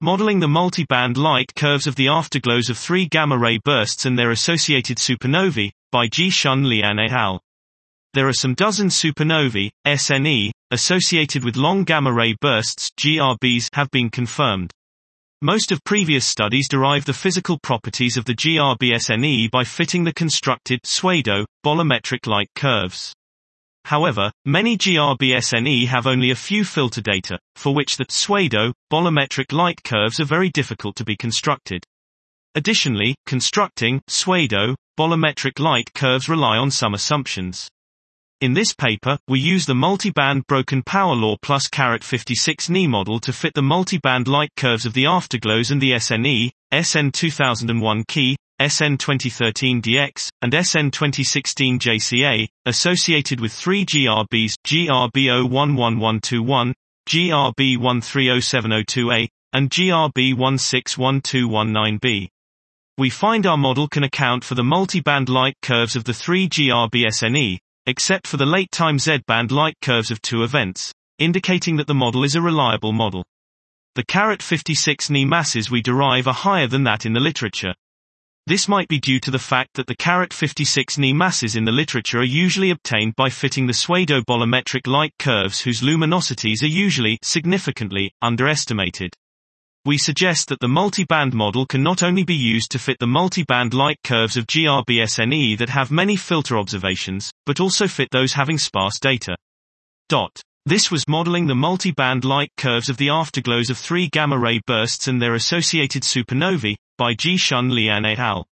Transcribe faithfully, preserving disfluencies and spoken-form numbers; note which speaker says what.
Speaker 1: Modeling the multi-band light curves of the afterglows of three gamma-ray bursts and their associated supernovae, by Ji-Shun Lian et al. There are some dozen supernovae, S N E, associated with long gamma-ray bursts, G R Bs, have been confirmed. Most of previous studies derive the physical properties of the G R B S N E by fitting the constructed pseudo bolometric light curves. However, many G R B S N E have only a few filter data, for which the pseudo bolometric light curves are very difficult to be constructed. Additionally, constructing pseudo bolometric light curves rely on some assumptions. In this paper, we use the multi-band broken power law plus fifty-six N E model to fit the multi-band light curves of the afterglows and the S N E, S N two thousand one Key, S N twenty thirteen D X, and S N twenty sixteen J C A, associated with three G R Bs, G R B zero one one one two one, G R B one three zero seven zero two A, and G R B one six one two one nine B. We find our model can account for the multi-band light curves of the three G R B S N E, except for the late-time Z-band light curves of two events, indicating that the model is a reliable model. The fifty-six N E masses we derive are higher than that in the literature. This might be due to the fact that the fifty-six N E masses in the literature are usually obtained by fitting the pseudo-bolometric light curves whose luminosities are usually significantly underestimated. We suggest that the multi-band model can not only be used to fit the multi-band light curves of G R B S N E that have many filter observations, but also fit those having sparse data. Dot. This was modeling the multi-band light curves of the afterglows of three gamma-ray bursts and their associated supernovae, by Ji-Shun Lian et al.